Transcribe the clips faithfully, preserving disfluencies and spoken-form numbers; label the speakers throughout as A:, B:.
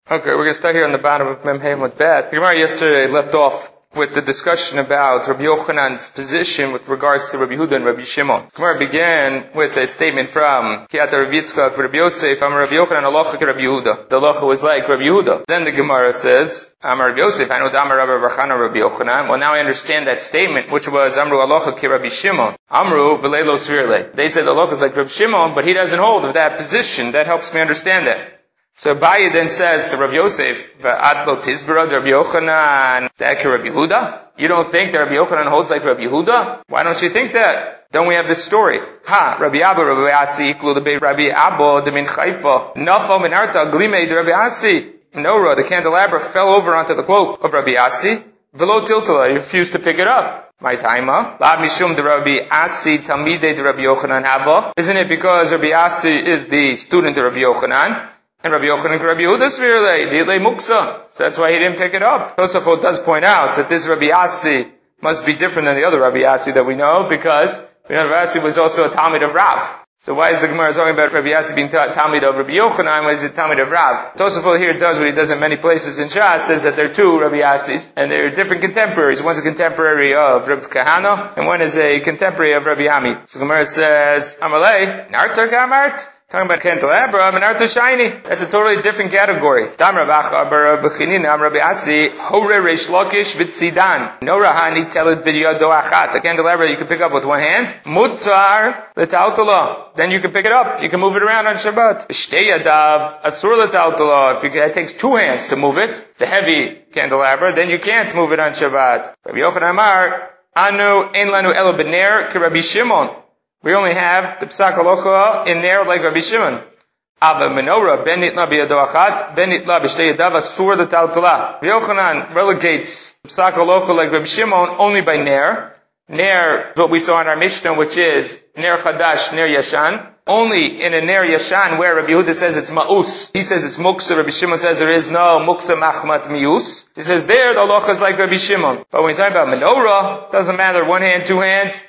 A: Okay, we're going to start here on the bottom of Mem Hey Mud Bet. The Gemara yesterday left off with the discussion about Rabbi Yochanan's position with regards to Rabbi Yehuda and Rabbi Shimon. The Gemara began with a statement from Kiata Rabbi Yitzchak, Rabbi Yosef, Amar Rabbi Yochanan, Alocha ke Rabbi Yehuda. The Alocha was like Rabbi Yehuda. Then the Gemara says, Amar Rabbi Yosef, Anu Amar Rabbi Rachana Rabbi Yochanan. Well, now I understand that statement, which was Amru Alocha ke Rabbi Shimon. Amru Velelo Svirle. They said the Alocha is like Rabbi Shimon, but he doesn't hold of that position. That helps me understand that. So Abaye then says to Rabbi Yosef, V'at lo tizbara Rabbi Yochanan da'ke Rabbi Yehuda? You don't think that Rabbi Yochanan holds like Rabbi Yehuda? Why don't you think that? Don't we have this story? Ha, Rabbi Abba, Rabbi Asi, iklu debei Rabbi Abba, de min Chaifa, nafal min arta, glimei de Rabbi Asi. Nora, the candelabra, fell over onto the cloak of Rabbi Asi. Velo tiltala, he refused to pick it up. My taima, la mishum de Rabbi Asi, tamidei de Rabbi Yochanan hava. Isn't it because Rabbi Asi is the student of Rabbi Yochanan? And Rabbi Yochanan, Rabbi Yehuda Svirle, Dilei Muksa. So that's why he didn't pick it up. Tosafot does point out that this Rabbi Asi must be different than the other Rabbi Asi that we know, because we know Rabbi Asi was also a Talmid of Rav. So why is the Gemara talking about Rabbi Asi being Talmid of Rabbi Yochanan? Why is it Talmid of Rav? Tosafot here does what he does in many places in Shas, says that there are two Rabbi Asis, and they're different contemporaries. One's a contemporary of Rabbi Kahana, and one is a contemporary of Rabbi Ami. So the Gemara says, Amalei, Nartar Gamart? Talking about candelabra, Menarta shiny. That's a totally different category. Damra Bacha Bar B'chinin Am Rabbi Asi Hore Reish Lakish B'tzidan Nora Hani Telet B'yado Achat. A candelabra you can pick up with one hand. Mutar L'Tautala. Then you can pick it up. You can move it around on Shabbat. Shtei Yadav Asur L'Tautala. If you can, it takes two hands to move it. It's a heavy candelabra. Then you can't move it on Shabbat. Rabbi Yochanan Amar Anu Ein Lanu Elo B'ner Ke Rabbi Shimon. We only have the Psak Halacha in there like Rabbi Shimon. Ava menorah ben nitla biyado achat, ben nitla b'shtei yadav asur l'taltala. Rabbi Yochanan relegates Psak Halacha like Rabbi Shimon only by ner. Ner is what we saw in our Mishnah, which is ner chadash, ner yashan. Only in a ner yashan where Rabbi Yehuda says it's ma'us. He says it's muksa. Rabbi Shimon says there is no muksa machmat mius. He says there the halacha is like Rabbi Shimon. But when we talk about menorah, doesn't matter one hand, two hands.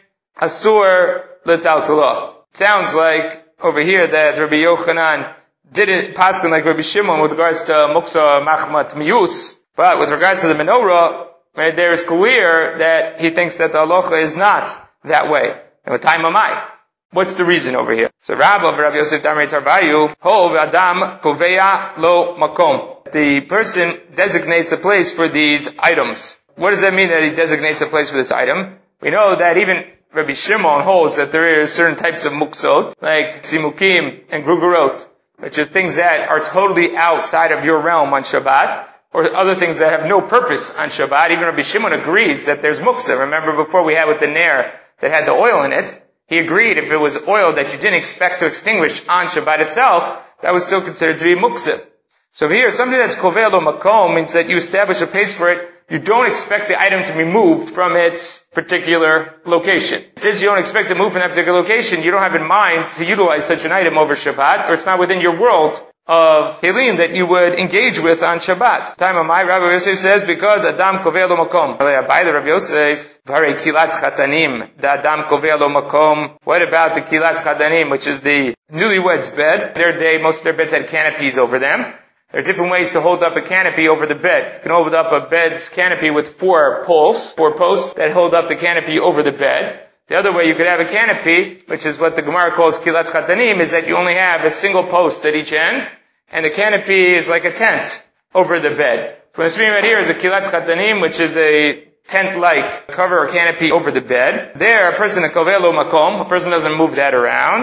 A: Asur l'taltala. Sounds like over here that Rabbi Yochanan didn't paskin like Rabbi Shimon with regards to muksa machmat mius, but with regards to the menorah, right, there is clear that he thinks that the halacha is not that way. And what time am I? What's the reason over here? So Rabbi Rabbi Yosef Damrei Tarvayu, Hov Adam Koveya Lo Makom. The person designates a place for these items. What does that mean that he designates a place for this item? We know that even Rabbi Shimon holds that there are certain types of muksot, like simukim and grugurot, which are things that are totally outside of your realm on Shabbat, or other things that have no purpose on Shabbat. Even Rabbi Shimon agrees that there's muksa. Remember before we had with the ner that had the oil in it, he agreed if it was oil that you didn't expect to extinguish on Shabbat itself, that was still considered to be muksa. So here, something that's kovel lo makom means that you establish a place for it. You don't expect the item to be moved from its particular location. Since you don't expect to move from that particular location, you don't have in mind to utilize such an item over Shabbat, or it's not within your world of kelim that you would engage with on Shabbat. Time of my Rabbi Yosef says, because Adam kovel lo makom. By the Rabbi Yosef, v'harei kilat chatanim, da Adam kovel lo makom. What about the kilat chatanim, which is the newlyweds' bed? In their day, most of their beds had canopies over them. There are different ways to hold up a canopy over the bed. You can hold up a bed's canopy with four poles, four posts that hold up the canopy over the bed. The other way you could have a canopy, which is what the Gemara calls kilat chatanim, is that you only have a single post at each end, and the canopy is like a tent over the bed. What I'm speaking about here is a kilat chatanim, which is a tent-like cover or canopy over the bed. There, a person, a kovel lo makom, a person doesn't move that around.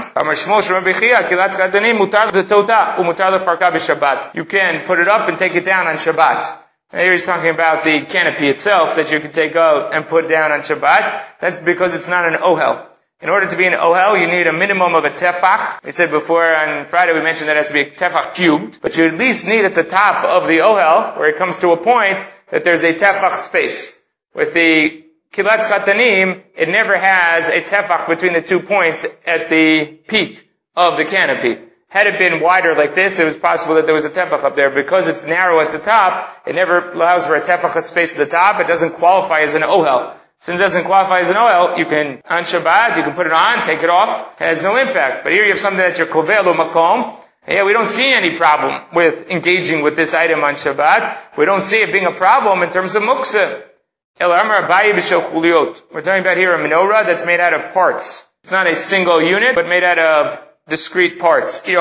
A: You can put it up and take it down on Shabbat. And here he's talking about the canopy itself that you can take out and put down on Shabbat. That's because it's not an ohel. In order to be an ohel, you need a minimum of a tefach. We said before on Friday, we mentioned that it has to be a tefach cubed. But you at least need at the top of the ohel, where it comes to a point, that there's a tefach space. With the kilat chatanim, it never has a tefach between the two points at the peak of the canopy. Had it been wider like this, it was possible that there was a tefach up there. Because it's narrow at the top, it never allows for a tefach space at the top. It doesn't qualify as an ohel. Since it doesn't qualify as an ohel, you can, on Shabbat, you can put it on, take it off. It has no impact. But here you have something that's your kovel lo makom, Yeah, we don't see any problem with engaging with this item on Shabbat. We don't see it being a problem in terms of muksa. We're talking about here a menorah that's made out of parts. It's not a single unit, but made out of discrete parts. The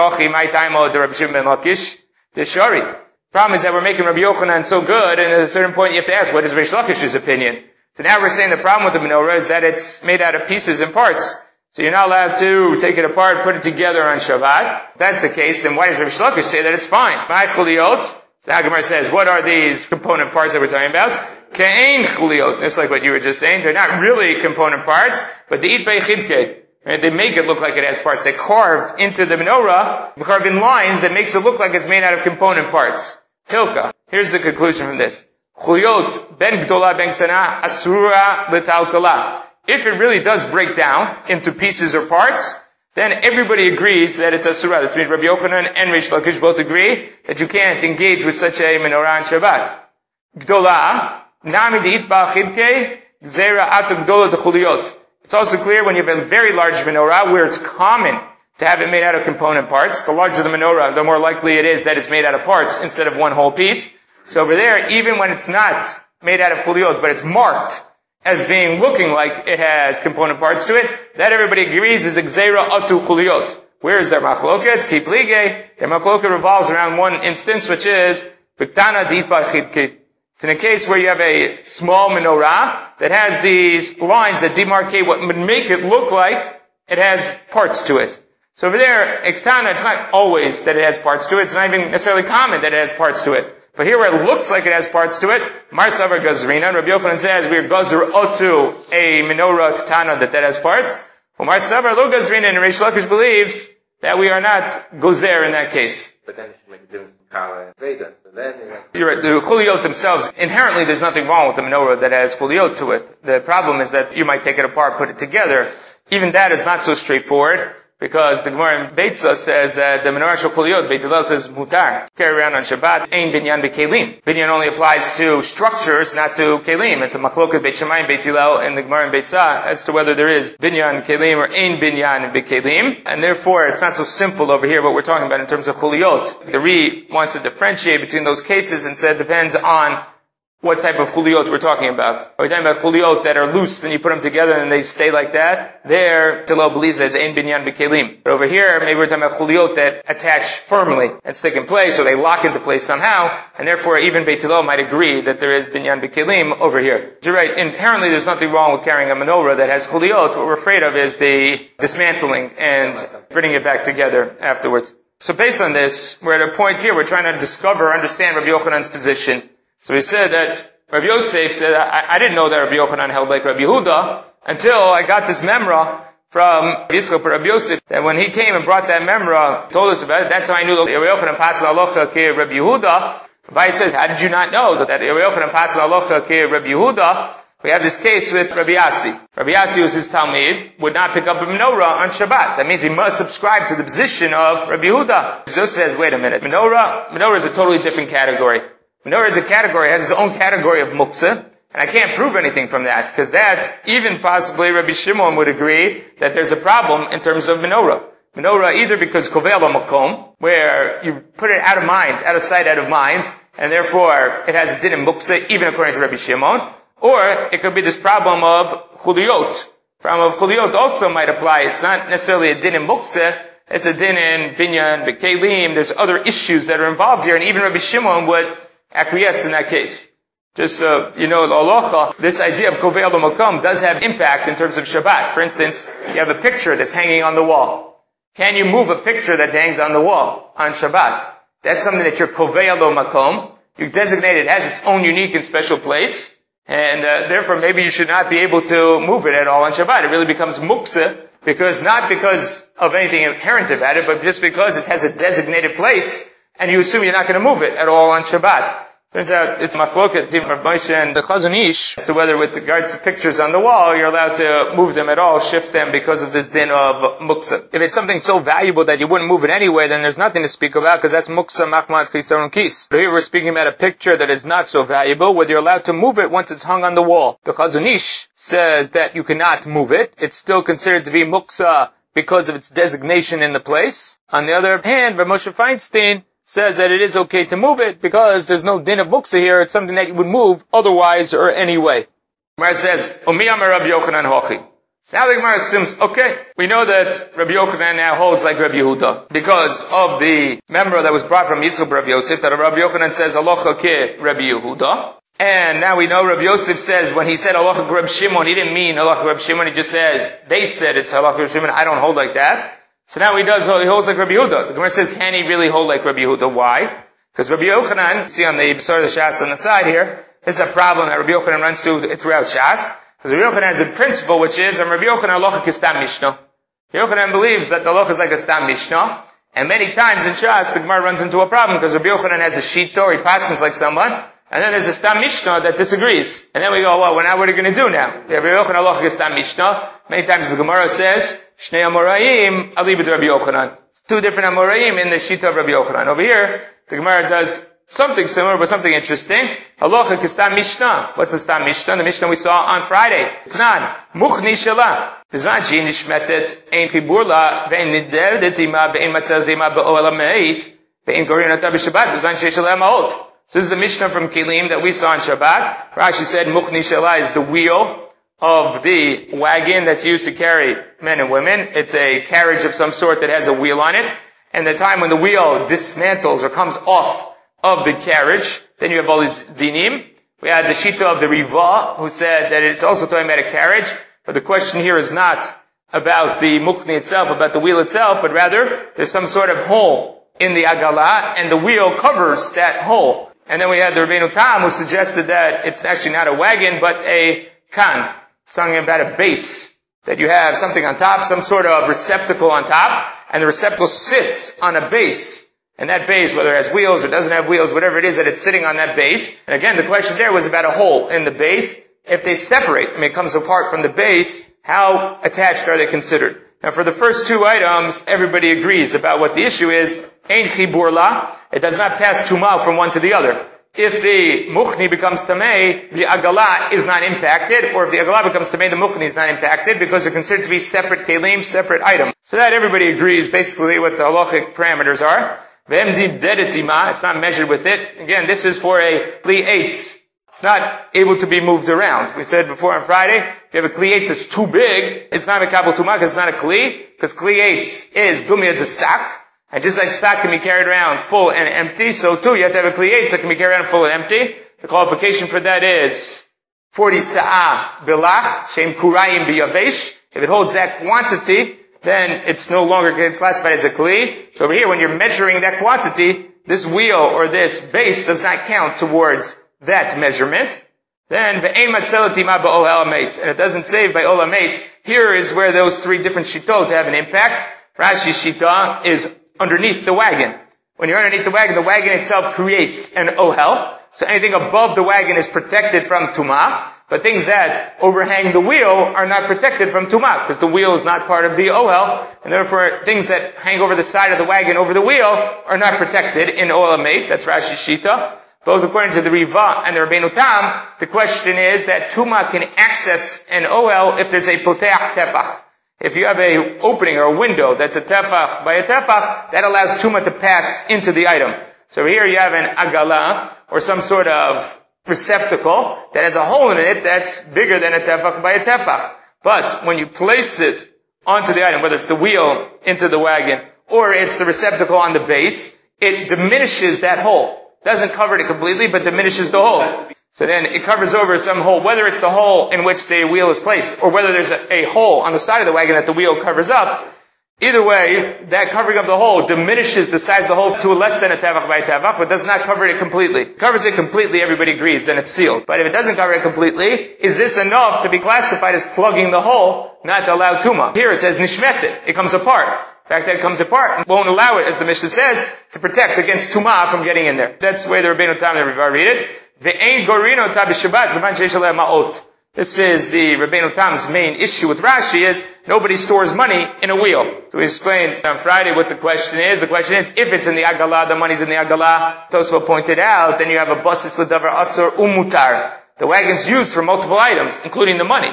A: problem is that we're making Rabbi Yochanan so good, and at a certain point you have to ask, what is Reish Lakish's opinion? So now we're saying the problem with the menorah is that it's made out of pieces and parts. So you're not allowed to take it apart, put it together on Shabbat. If that's the case, then why does Reish Lakish say that it's fine? My chuliot. So Hagamar says, what are these component parts that we're talking about? Ke'ein chuliot. Just like what you were just saying. They're not really component parts, but the itbei chidke. Right? They make it look like it has parts. They carve into the menorah, carve in lines that makes it look like it's made out of component parts. Hilka. Here's the conclusion from this. Chuliot ben gdola ben ktana asura l'taltala. If it really does break down into pieces or parts, then everybody agrees that it's asura. That's means Rabbi Yochanan and Reish Lakish both agree that you can't engage with such a menorah on Shabbat. Gdola, nami de'itba chidke, gzera atu gdola d'chuliyot. It's also clear when you have a very large menorah where it's common to have it made out of component parts. The larger the menorah, the more likely it is that it's made out of parts instead of one whole piece. So over there, even when it's not made out of chuliyot, but it's marked as being looking like it has component parts to it, that everybody agrees is gzeira atu chuliyot. Where is their machloket? Ki plige. Their machloket revolves around one instance, which is biktana d'itba chidke. It's in a case where you have a small menorah that has these lines that demarcate what would make it look like it has parts to it. So over there, iktana, it's not always that it has parts to it. It's not even necessarily common that it has parts to it. But here where it looks like it has parts to it, Mar Savar Gazrina, Rabbi Yochanan says we are Gazr Otu, a menorah ktana that that has parts. Well, Mar Savar Lo Gazrina, and Reish Lakish believes that we are not Gozer in that case.
B: But then you should make a difference between Kala and Veda. So then you're, like,
A: you're right, the chuliyot themselves, inherently there's nothing wrong with the menorah that has chuliyot to it. The problem is that you might take it apart, put it together. Even that is not so straightforward. Because the Gemara in Beitza says that the menorah shel chuliyot, Beit Hillel says mutar. Carry around on Shabbat, ein binyan bekelim. Binyan only applies to structures, not to kelim. It's a machloket Beit Shammai and Beit Hillel in the Gemara in Beitza as to whether there is binyan kelim or ein binyan bekelim. And therefore, it's not so simple over here what we're talking about in terms of chuliyot. The Ri wants to differentiate between those cases and said it depends on what type of chuliyot we're talking about. Are we talking about chuliyot that are loose, then you put them together and they stay like that? There, Hillel believes there's ein binyan b'kelim. But over here, maybe we're talking about chuliyot that attach firmly and stick in place, or they lock into place somehow, and therefore even Beit Hillel might agree that there is binyan b'kelim over here. You're right, inherently there's nothing wrong with carrying a menorah that has chuliyot. What we're afraid of is the dismantling and bringing it back together afterwards. So based on this, we're at a point here, we're trying to discover, understand Rabbi Yochanan's position. So he said that Rabbi Yosef said, I, I didn't know that Rabbi Yochanan held like Rabbi Yehuda until I got this memra from Yitzchak Rabbi Yosef. That when he came and brought that memra, told us about it, that's how I knew that Rabbi Yochanan passed alocha ke Rabbi Yehuda. Rabbi says, how did you not know that Rabbi Yochanan passed alocha ke Rabbi Yehuda? We have this case with Rabbi Yassi. Rabbi Yassi, who's his Talmid, would not pick up a menorah on Shabbat. That means he must subscribe to the position of Rabbi Yehuda. Yosef says, wait a minute, menorah, menorah is a totally different category. Menorah is a category, has its own category of muktzah, and I can't prove anything from that, because that, even possibly Rabbi Shimon would agree that there's a problem in terms of menorah. Menorah either because kovel makom, where you put it out of mind, out of sight, out of mind, and therefore it has a din in muktzah, even according to Rabbi Shimon, or it could be this problem of chuliyot. Problem of chuliyot also might apply. It's not necessarily a din in muktzah, it's a din in binyan, bekelim, there's other issues that are involved here, and even Rabbi Shimon would acquiesce in that case. Just so you know, the halacha, this idea of kovei lo makom does have impact in terms of Shabbat. For instance, you have a picture that's hanging on the wall. Can you move a picture that hangs on the wall on Shabbat? That's something that you're kovei lo makom. You designate it as its own unique and special place, and uh, therefore maybe you should not be able to move it at all on Shabbat. It really becomes muktzah, because not because of anything inherent about it, but just because it has a designated place, and you assume you're not going to move it at all on Shabbat. Turns out it's machloket between Rav Moshe and the Chazon Ish as to whether with regards to pictures on the wall you're allowed to move them at all, shift them because of this din of muksa. If it's something so valuable that you wouldn't move it anyway, then there's nothing to speak about because that's muksa machmat chisarun kis. But here we're speaking about a picture that is not so valuable, whether you're allowed to move it once it's hung on the wall. The Chazon Ish says that you cannot move it. It's still considered to be muksa because of its designation in the place. On the other hand, Rav Moshe Feinstein says that it is okay to move it because there's no din of muksa here. It's something that you would move otherwise or anyway. Gemara says, Umi Amar Rabbi Yochanan Hochi. So now the Gemara assumes, okay, we know that Rabbi Yochanan now holds like Rabbi Yehuda because of the member that was brought from Yitzchak Rabbi Yosef that Rabbi Yochanan says Halacha ke Rabbi Yehuda. And now we know Rabbi Yosef says when he said Halacha Rabbi Shimon, he didn't mean Halacha Rabbi Shimon, he just says, they said it's Halacha Rabbi Shimon, I don't hold like that. So now he does, he holds like Rabbi Yehuda. The Gemara says, can he really hold like Rabbi Yehuda? Why? Because Rabbi Yochanan, see on the B'sar of the Shas on the side here, this is a problem that Rabbi Yochanan runs to throughout Shas. Because Rabbi Yochanan has a principle which is, Rabbi Yochanan Halacha Kistam Mishnah. Rabbi Yochanan believes that the Halacha is like a Stam Mishnah. And many times in Shas, the Gemara runs into a problem because Rabbi Yochanan has a Shita or he passes like someone. And then there's a Stam Mishnah that disagrees. And then we go, well, now what are you going to do now? We have Rabbi Yochanan Halacha Kistam Mishnah. Many times the Gemara says, Shnei Amoraim, Alibid Rabbi Yochanan. Two different Amoraim in the Shita of Rabbi Yochanan. Over here, the Gemara does something similar, but something interesting. Halacha Kistam Mishnah. What's the Stam Mishnah? The Mishnah we saw on Friday. It's not. Muchni Shelah. B'zman she'hi nishmetet, ein chibur la, ve'en niderdet ima, ve'en matzelet ima be'oel ha'meit, ve'en gorin ata b'Shabbat, b'zman she'hi shaleh ma'ot. So this is the Mishnah from Kelim that we saw on Shabbat. Rashi said Muchni Shelah is the wheel of the wagon that's used to carry men and women. It's a carriage of some sort that has a wheel on it. And the time when the wheel dismantles or comes off of the carriage, then you have all these dinim. We had the Shita of the Riva, who said that it's also talking about a carriage, but the question here is not about the Mukhni itself, about the wheel itself, but rather, there's some sort of hole in the Agala, and the wheel covers that hole. And then we had the Rabbeinu Tam, who suggested that it's actually not a wagon, but a kan. It's talking about a base, that you have something on top, some sort of receptacle on top, and the receptacle sits on a base. And that base, whether it has wheels or doesn't have wheels, whatever it is that it's sitting on that base. And again, the question there was about a hole in the base. If they separate, I mean, it comes apart from the base, how attached are they considered? Now for the first two items, everybody agrees about what the issue is. Ein chibur la, it does not pass tumah from one to the other. If the mukhni becomes tamei, the agala is not impacted, or if the agala becomes tamei, the mukhni is not impacted, because they're considered to be separate kelim, separate items. So that everybody agrees basically what the halachic parameters are. It's not measured with it. Again, this is for a kli eitz. It's not able to be moved around. We said before on Friday, if you have a kli eitz that's too big, it's not a kabel tumah because it's not a kli, because kli eitz is dumya the sak. And just like sak can be carried around full and empty, so too you have to have a kli eitz that can be carried around full and empty. The qualification for that is forty sa'ah bilach, shem kurayim biyavesh. If it holds that quantity, then it's no longer classified as a kli. So over here, when you're measuring that quantity, this wheel or this base does not count towards that measurement. Then ve'ein matzeleti ma ba'ol ha'meit, and it doesn't save by ol ha'meit. Here is where those three different shitot have an impact. Rashi's shita is underneath the wagon. When you're underneath the wagon, the wagon itself creates an ohel. So anything above the wagon is protected from tumah. But things that overhang the wheel are not protected from tumah, because the wheel is not part of the ohel, and therefore things that hang over the side of the wagon over the wheel are not protected in ohel mate. That's Rashi's shita. Both according to the Riva and the Rabbeinu Tam, the question is that tumah can access an ohel if there's a poteach tefach. If you have a opening or a window that's a tefach by a tefach, that allows tumah to pass into the item. So here you have an agala, or some sort of receptacle that has a hole in it that's bigger than a tefach by a tefach. But when you place it onto the item, whether it's the wheel into the wagon, or it's the receptacle on the base, it diminishes that hole. Doesn't cover it completely, but diminishes the hole. So then it covers over some hole, whether it's the hole in which the wheel is placed, or whether there's a, a hole on the side of the wagon that the wheel covers up. Either way, that covering of the hole diminishes the size of the hole to less than a tefach by a tefach, but does not cover it completely. It covers it completely, everybody agrees, then it's sealed. But if it doesn't cover it completely, is this enough to be classified as plugging the hole, not to allow tumah? Here it says nishmetet, it comes apart. The fact that it comes apart won't allow it, as the Mishnah says, to protect against tumah from getting in there. That's the way the Rabbeinu Tam and the Riva read it. Ve'ein gorino ta b'Shabbat zaman sheish aleh ma'ot. This is the Rabbeinu Tam's main issue with Rashi is nobody stores money in a wheel. So we explained on Friday what the question is. The question is, if it's in the Agala, the money's in the Agala. Tosfot pointed out, then you have a basis l'davar asur umutar. The wagon's used for multiple items, including the money.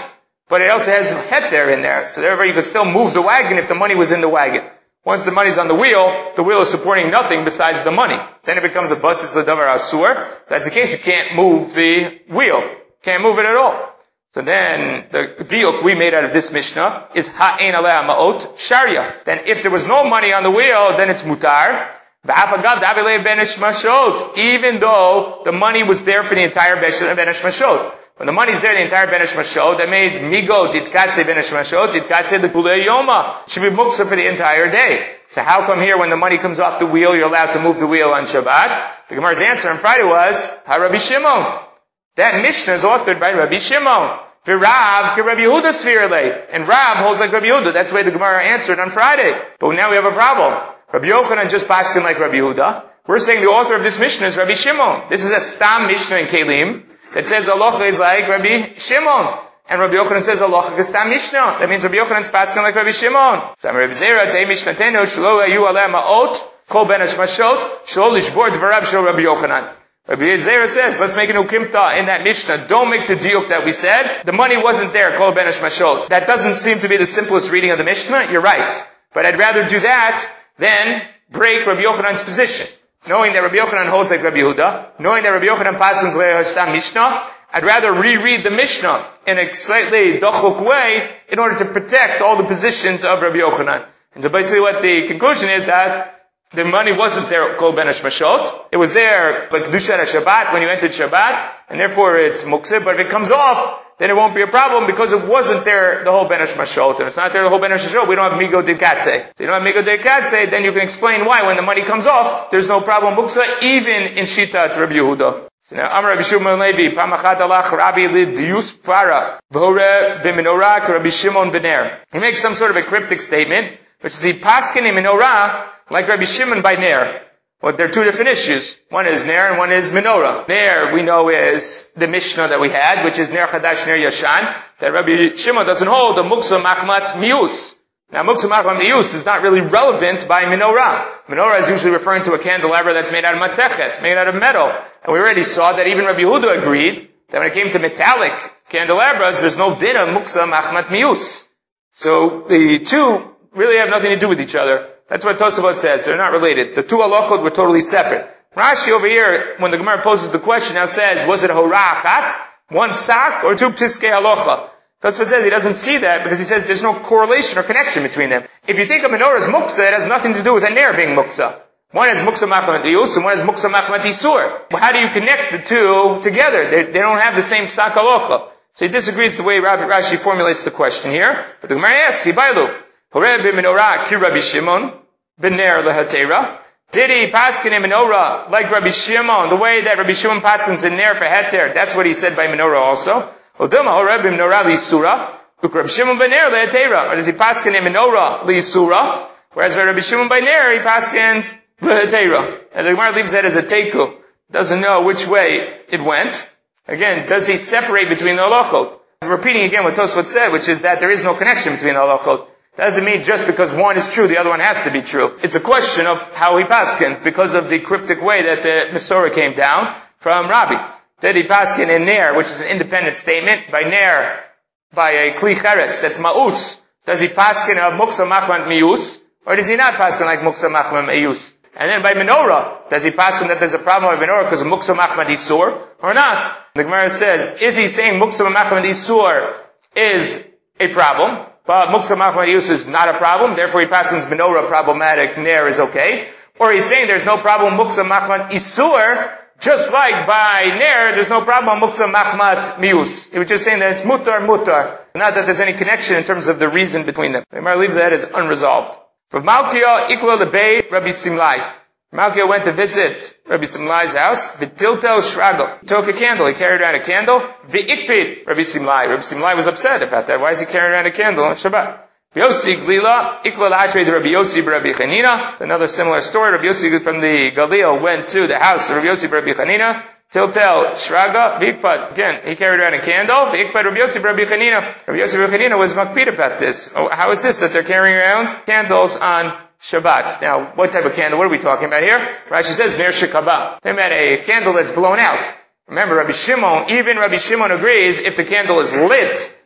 A: but it also has heter in there. So therefore you could still move the wagon if the money was in the wagon. Once the money's on the wheel, the wheel is supporting nothing besides the money. Then it becomes a basis l'davar asur. If that's the case, you can't move the wheel. Can't move it at all. So then, the diuk we made out of this Mishnah is ha'ein aleh ma'ot sharia. Then if there was no money on the wheel, then it's mutar. Even though the money was there for the entire benesh mashot. When the money's there, the entire benesh mashot, that means migo ditkatse benesh mashot, ditkatse the kulei yoma. Should be muksa for the entire day. So how come here when the money comes off the wheel, you're allowed to move the wheel on Shabbat? The Gemara's answer on Friday was, ha Rabbi Shimon. That Mishnah is authored by Rabbi Shimon. V'Rav ke Rabbi Yehuda svirele. And Rav holds like Rabbi Yehuda. That's the way the Gemara answered on Friday. But now we have a problem. Rabbi Yochanan just paskin like Rabbi Yehuda. We're saying the author of this Mishnah is Rabbi Shimon. This is a stam Mishnah in Kelim that says halacha is like Rabbi Shimon. And Rabbi Yochanan says halacha is stam Mishnah. That means Rabbi Yochanan's paskin like Rabbi Shimon. So Rabbi Zera tei Mishnatenu shelo ayu aleh ma'ot kol benesh mashot shelo lishbor dvarav shel Rabbi Yochanan. Rabbi Zera says, let's make an ukimta in that Mishnah. Don't make the diuk that we said. The money wasn't there, kol benesh mashot. That doesn't seem to be the simplest reading of the Mishnah. You're right. But I'd rather do that than break Rabbi Yochanan's position. Knowing that Rabbi Yochanan holds like Rabbi Yehuda, knowing that Rabbi Yochanan paskins le'hashtam Mishnah, I'd rather reread the Mishnah in a slightly dochuk way in order to protect all the positions of Rabbi Yochanan. And so basically what the conclusion is that the money wasn't there, kol benesh mashot. It was there, like Kedushat Shabbat, when you entered Shabbat, and therefore it's mukseh. But if it comes off, then it won't be a problem because it wasn't there the whole benesh mashot. And it's not there the whole benesh mashot, we don't have migo dikatse. So you don't have migo dikatse, then you can explain why when the money comes off, there's no problem mukseh, even in Shita to Rabbi Yehuda. So now, Amar Rabbi Shimon Levi, Pamachat alach Rabbi li dius para, v'hore b'menorah Rabbi Shimon bener. He makes some sort of a cryptic statement, which is he paskin in menorah, like Rabbi Shimon by Ner. Well, there are two different issues. One is Ner and one is Menorah. Ner, we know, is the Mishnah that we had, which is Ner Chadash, Ner Yashan, that Rabbi Shimon doesn't hold the Muksa Machmat Mius. Now, Muksa Machmat Mius is not really relevant by Menorah. Menorah is usually referring to a candelabra that's made out of matechet, made out of metal. And we already saw that even Rabbi Yehuda agreed that when it came to metallic candelabras, there's no din of Muksa Machmat Mius. So, the two really have nothing to do with each other. That's what Tosafot says. They're not related. The two halachot were totally separate. Rashi over here, when the Gemara poses the question, now says, was it a hora achat, one psak, or two psiskei halacha? Tosafot says he doesn't see that because he says there's no correlation or connection between them. If you think of menorah as muksa, it has nothing to do with a ner being muksa. One has muksa machmat yus and one has muksa machmat isur. Well, how do you connect the two together? They, they don't have the same psak halacha. So he disagrees with the way Rashi formulates the question here. But the Gemara asks, Hibailu, Horeh b'menorah ki Rabbi Shimon, b'ner lehatera. Did he paskin in menorah like Rabbi Shimon, the way that Rabbi Shimon paskins in ner for heter? That's what he said by menorah also. Odilma horeh b'menorah li'isura, Rabbi Shimon b'ner lehatera. Or does he paskin in menorah li'isura, whereas by Rabbi Shimon by ner he paskins lehatera? And the Gemara leaves that as a teiku. Doesn't know which way it went. Again, does he separate between the halachot? I'm repeating again what Tosfot said, which is that there is no connection between the halachot. Doesn't mean just because one is true, the other one has to be true. It's a question of how he paskin, because of the cryptic way that the Masorah came down from Rabbi. Did he paskin in ner, which is an independent statement, by ner, by a kli cheres, that's ma'us. Does he paskin of muksa machmat miyus, or does he not paskin like muksa machmat miyus? And then by menorah, does he paskin that there's a problem with menorah because of muksa machmat isur, or not? The Gemara says, is he saying muksa machmat isur is a problem? But muksa machmat yus is not a problem, therefore he passes menorah problematic, ner is okay. Or he's saying there's no problem muksa machmat isur, just like by ner, there's no problem muksa machmat mius. He was just saying that it's mutar, mutar. Not that there's any connection in terms of the reason between them. The Gemara leaves that as unresolved. From Malkiah, ikla lebei Rabbi Simlai. Malkiah went to visit Rabbi Simlai's house. V'tiltel shrago. He took a candle. He carried around a candle. V'ikpid Rabbi Simlai. Rabbi Simlai was upset about that. Why is he carrying around a candle on Shabbat? V'yosi glila. Ikla l'atre to Rabbi Yosi b'Rabbi Chanina. It's another similar story. Rabbi Yosi from the Galil went to the house of Rabbi Yosi b'Rabbi Chanina. Tiltel shraga. V'ikpad. Again, he carried around a candle. V'ikpad Rabbi Yosi b'Rabbi Chanina. Rabbi Yosi b'Rabbi Chanina was makpid about this. Oh, how is this that they're carrying around candles on Shabbat? Now, what type of candle? What are we talking about here? Rashi says, Ner Shekabah. They meant a candle that's blown out. Remember, Rabbi Shimon, even Rabbi Shimon agrees if the candle is lit,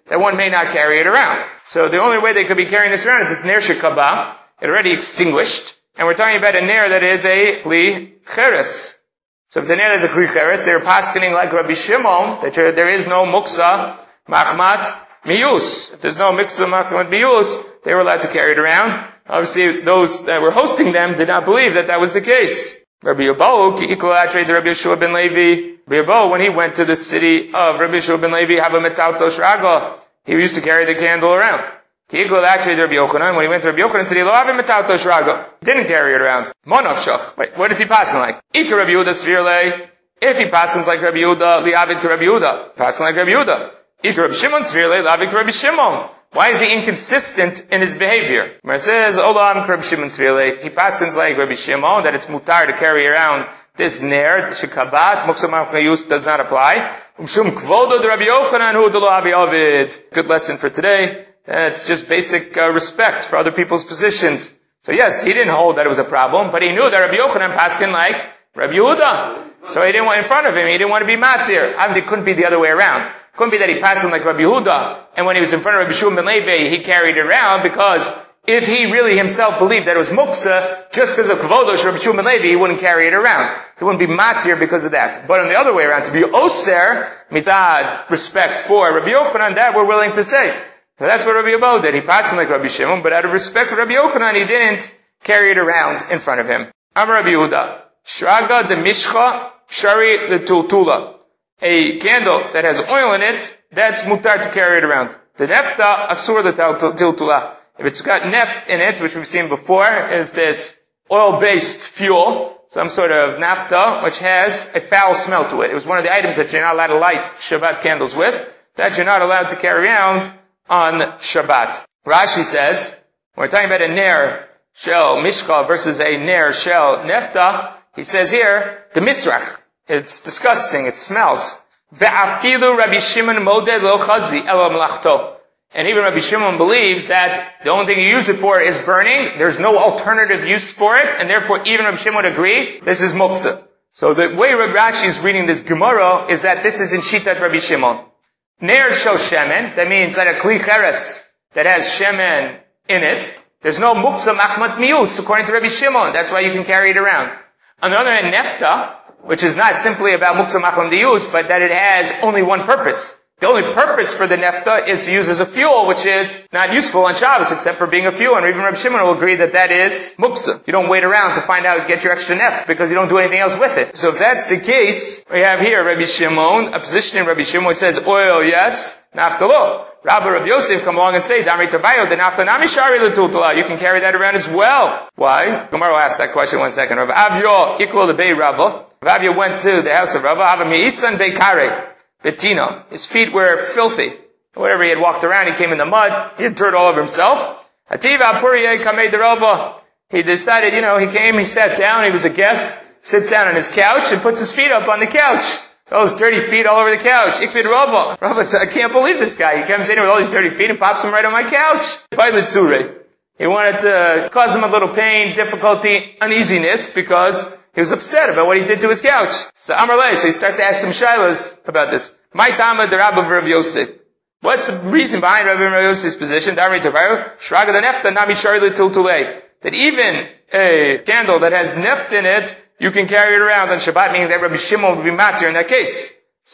A: that one may not carry it around. So the only way they could be carrying this around is it's ner shekaba, it already extinguished, and we're talking about a ner that is a kli cheres. So if it's a ner that's a kli cheres, they're paskening like Rabbi Shimon, that there is no muksa machmat miyus. If there's no muksa machmat miyus, they were allowed to carry it around. Obviously, those that were hosting them did not believe that that was the case. Rabbi Yabal, ki ikol atre de Rabbi Yeshua ben Levi. Rabbi Yabal, when he went to the city of Rabbi Yeshua ben Levi, have a metalto shraga, he used to carry the candle around. Ki ikol atre de Rabbi Yochanan, when he went to Rabbi Yochanan, said he lo have a metalto shraga, didn't carry it around. Monavshach. Wait, what is he passing like? Ika Rabbi Yehuda svirle. If he passes like Rabbi Yehuda, liavid ka Rabbi Yehuda, passing like Rabbi Yehuda. Ika Rabbi Shimon svirle, liavid ka Rabbi Shimon. Why is he inconsistent in his behavior? It says, Olam Rabbi Shimon Svirle. He passes like Rabbi Shimon that it's mutar to carry around this ner, shekabat, muksa machmayus does not apply. Umshum kvodo de Rabbi Yochanan hu de lo havi ovid. Good lesson for today. Uh, it's just basic uh, respect for other people's positions. So yes, he didn't hold that it was a problem, but he knew that Rabbi Yochanan paskin like Rabbi Yehuda. So he didn't want in front of him, he didn't want to be matir. Obviously it couldn't be the other way around. Couldn't be that he passed him like Rabbi Yehuda, and when he was in front of Rabbi Shimon ben Levi, he carried it around, because if he really himself believed that it was muksa, just because of kavodosh Rabbi Shimon ben Levi, he wouldn't carry it around. He wouldn't be matir because of that. But on the other way around, to be oser, mitad, respect for Rabbi Yochanan, that we're willing to say. So that's what Rabbi Yabal did. He passed him like Rabbi Shimon, but out of respect for Rabbi Yochanan, he didn't carry it around in front of him. Amar Rabbi Yehuda, shraga de mishcha, shari le tultula. A candle that has oil in it, that's mutar to carry it around. The nefta asur the tiltula. If it's got neft in it, which we've seen before, is this oil-based fuel, some sort of nafta, which has a foul smell to it. It was one of the items that you're not allowed to light Shabbat candles with, that you're not allowed to carry around on Shabbat. Rashi says, when we're talking about a ner shel mishka versus a ner shel nefta, he says here, the misrach. It's disgusting. It smells. Ve'afilu Rabbi Shimon moded lo chazi elo melachto. And even Rabbi Shimon believes that the only thing you use it for is burning. There's no alternative use for it, and therefore even Rabbi Shimon would agree this is muksa. So the way Rabbi Rashi is reading this Gemara is that this is in Shitat Rabbi Shimon. Ner shel shemen, that means that a kli cheres that has shemen in it, there's no muksa machmat mius according to Rabbi Shimon. That's why you can carry it around. On the other hand, nefta, which is not simply about muksa machlam dius, but that it has only one purpose. The only purpose for the nefta is to use as a fuel, which is not useful on Shabbos except for being a fuel. And even Rabbi Shimon will agree that that is muksa. You don't wait around to find out, get your extra neft, because you don't do anything else with it. So if that's the case, we have here Rabbi Shimon, a position in Rabbi Shimon which says oil yes, nafta lo. Rabbi Rav Yosef come along and say, Damri Tabayo, the nafta nami shari l'tultula. You can carry that around as well. Why? Gemara will ask that question one second. Rav Avyo iklo lebei Rava. Rav Avyo went to the house of Rava. Ava mi'isan beikare. Betino. His feet were filthy. Whatever he had walked around, he came in the mud. He had dirt all over himself. Ativa puriye kamei de Rava. He decided, you know, he came, he sat down, he was a guest, sits down on his couch and puts his feet up on the couch. Those dirty feet all over the couch. Ikvid Rava. Rava said, I can't believe this guy. He comes in with all these dirty feet and pops them right on my couch. He wanted to cause him a little pain, difficulty, uneasiness, because he was upset about what he did to his couch. So Amarle, so he starts to ask some shilas about this. My Tama the Rabbi Rav Yosef. What's the reason behind Rabbi Rav Yosef's position? That even a candle that has neft in it, you can carry it around on Shabbat, meaning that Rabbi Shimon would be matir in that case.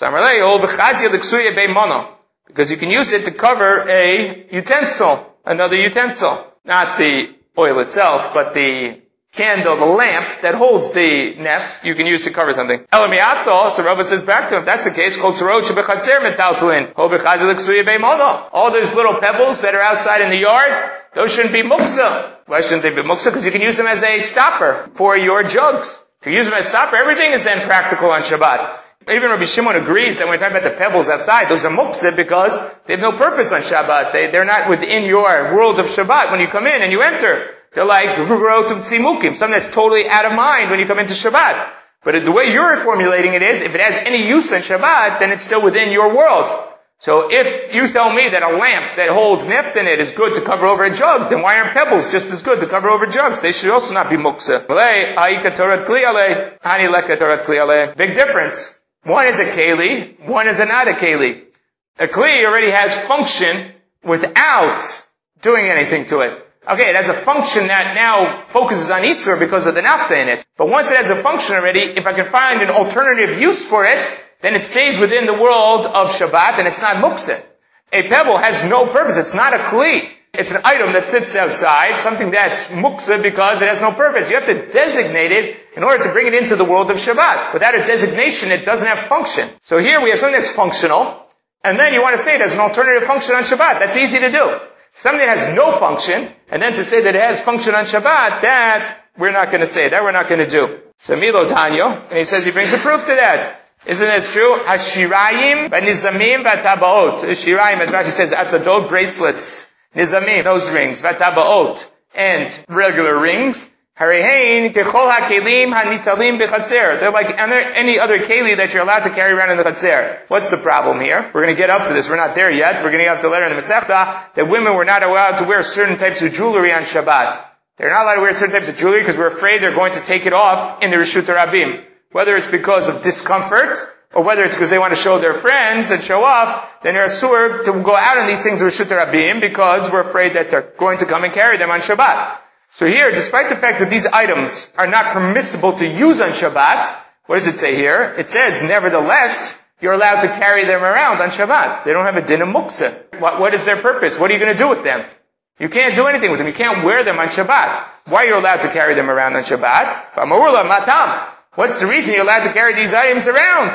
A: Because you can use it to cover a utensil, another utensil. Not the oil itself, but the candle, the lamp that holds the neft, you can use to cover something. Elamiato, so Rabbi says back to him, if that's the case, all those little pebbles that are outside in the yard, those shouldn't be muksa. Why shouldn't they be muksa? Because you can use them as a stopper for your jugs. If you use them as a stopper, everything is then practical on Shabbat. Even Rabbi Shimon agrees that when we're talking about the pebbles outside, those are muksa because they have no purpose on Shabbat. They, they're not within your world of Shabbat when you come in and you enter. They're like gugurotum tzimukim, something that's totally out of mind when you come into Shabbat. But the way you're formulating it is, if it has any use on Shabbat, then it's still within your world. So if you tell me that a lamp that holds neft in it is good to cover over a jug, then why aren't pebbles just as good to cover over jugs? They should also not be muksa. Big difference. One is a keli, one is a not a keli. A kli already has function without doing anything to it. Okay, it has a function that now focuses on Isur because of the nafta in it. But once it has a function already, if I can find an alternative use for it, then it stays within the world of Shabbat and it's not muktzah. A pebble has no purpose. It's not a kli. It's an item that sits outside, something that's muktzah because it has no purpose. You have to designate it in order to bring it into the world of Shabbat. Without a designation, it doesn't have function. So here we have something that's functional, and then you want to say it has an alternative function on Shabbat. That's easy to do. Something that has no function, and then to say that it has function on Shabbat, that we're not going to say. That we're not going to do. So Milo Tanyo, and he says he brings a proof to that. Isn't this true? Hashirayim, v'nizamim, v'tabaot. Shirayim, as Rashi says, atzadot, bracelets. Nizamim, those rings. V'tabaot, and regular rings. Harihain, kechol ha-kelim ha-nitalim b'chatzer. They're like any other keli that you're allowed to carry around in the chatzer. What's the problem here? We're going to get up to this. We're not there yet. We're going to get up to later in the Masechta that women were not allowed to wear certain types of jewelry on Shabbat. They're not allowed to wear certain types of jewelry because we're afraid they're going to take it off in the Reshut Rabim. Whether it's because of discomfort, or whether it's because they want to show their friends and show off, then they're asur to go out on these things with Reshut Rabim because we're afraid that they're going to come and carry them on Shabbat. So here, despite the fact that these items are not permissible to use on Shabbat, what does it say here? It says, nevertheless, you're allowed to carry them around on Shabbat. They don't have a din of muktzah. What, what is their purpose? What are you going to do with them? You can't do anything with them. You can't wear them on Shabbat. Why are you allowed to carry them around on Shabbat? Matam. What's the reason you're allowed to carry these items around?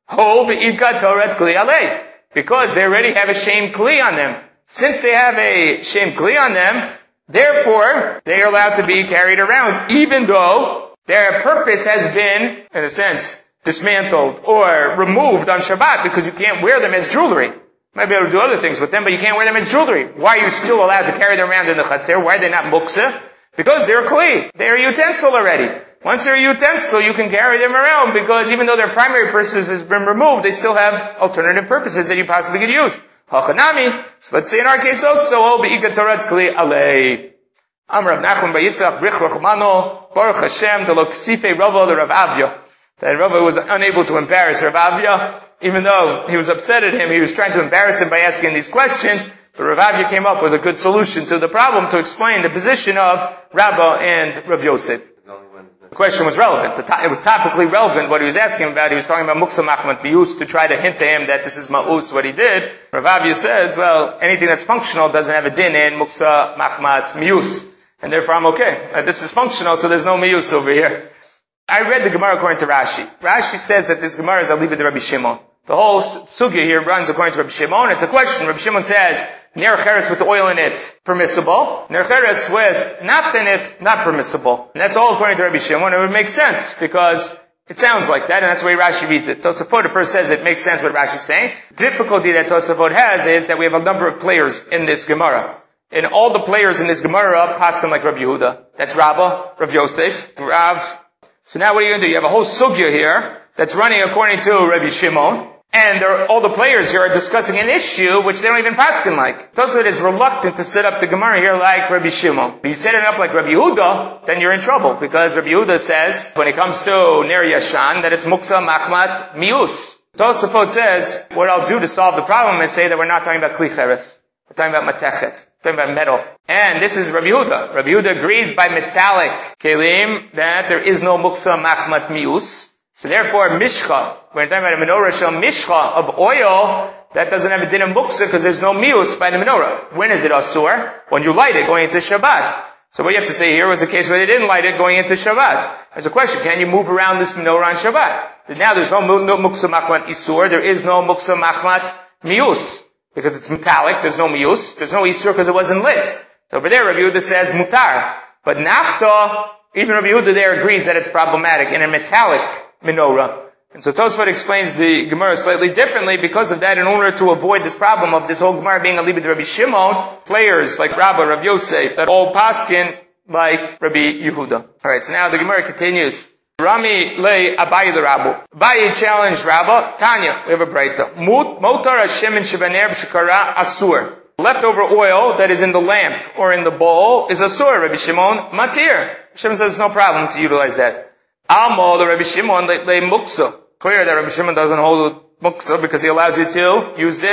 A: Because they already have a shame kli on them. Since they have a shame kli on them, therefore, they are allowed to be carried around, even though their purpose has been, in a sense, dismantled or removed on Shabbat, because you can't wear them as jewelry. You might be able to do other things with them, but you can't wear them as jewelry. Why are you still allowed to carry them around in the chatzer? Why are they not muktzah? Because they're kli. They're a utensil already. Once they're a utensil, you can carry them around, because even though their primary purpose has been removed, they still have alternative purposes that you possibly could use. Hachanami. So let's say in our case also, oh, be'ika torat kli alei. Am Rav Nachman bar Yitzchak, brich rachmano, baruch Hashem, the lo ksife Rava, the Rav Avya. That Rava was unable to embarrass Rav Avya, even though he was upset at him, he was trying to embarrass him by asking these questions, but Rav Avya came up with a good solution to the problem to explain the position of Rabbah and Rav Yosef. The question was relevant. The to- it was topically relevant what he was asking about. He was talking about muksa machmat bius to try to hint to him that this is ma'us, what he did. Rav Avya says, well, anything that's functional doesn't have a din in muksa machmat mius. And therefore I'm okay. Uh, this is functional, so there's no mius over here. I read the Gemara according to Rashi. Rashi says that this Gemara is alibid to Rabbi Shimon. The whole sugya here runs according to Rabbi Shimon. It's a question. Rabbi Shimon says, ner cheres with oil in it, permissible. Ner cheres with nafta in it, not permissible. And that's all according to Rabbi Shimon. It would make sense, because it sounds like that, and that's the way Rashi reads it. Tosafot first says it makes sense what Rashi's saying. Difficulty that Tosafot has is that we have a number of players in this Gemara. And all the players in this Gemara paskin like Rabbi Yehuda. That's Rabbah, Rav Yosef, Rav. So now what are you going to do? You have a whole sugya here that's running according to Rabbi Shimon. And there, all the players here are discussing an issue which they don't even paskin like. Tosafot is reluctant to set up the Gemara here like Rabbi Shimon. If you set it up like Rabbi Yehuda, then you're in trouble. Because Rabbi Yehuda says, when it comes to Ner Yashan, that it's muksa machmat mius. Tosafot says, what I'll do to solve the problem is say that we're not talking about kli cheres. We're talking about matechet. We're talking about metal. And this is Rabbi Yehuda. Rabbi Yehuda agrees by metallic kelim that there is no muksa machmat mius. So therefore, mishcha, when we're talking about a menorah shel mishcha of oil, that doesn't have a din of muksa because there's no mius by the menorah. When is it asur? When you light it going into Shabbat. So what you have to say here was a case where they didn't light it going into Shabbat. There's a question, can you move around this menorah on Shabbat? Now there's no, no muksa machmat isur, there is no muksa machmat mius. Because it's metallic, there's no mius, there's no isur because it wasn't lit. So over there, Rabbi Yehuda says mutar. But nafta, even Rabbi Yehuda there agrees that it's problematic in a metallic menorah. And so Tosafot explains the Gemara slightly differently because of that, in order to avoid this problem of this whole Gemara being a libid to Rabbi Shimon, players like Rabbah, Rav Yosef, that all paskin like Rabbi Yehuda. Alright, so now the Gemara continues. Rami lei Abaye the Rabbu. Abaye challenged Rabbah. Tanya, we have a breita. Motar Hashem in Shebaner b'shekara asur. Leftover oil that is in the lamp or in the bowl is asur. Rabbi Shimon matir. Shimon says no problem to utilize that. Almo, the Rabbi Shimon, le muksa. Clear that Rabbi Shimon doesn't hold muksa because he allows you to use this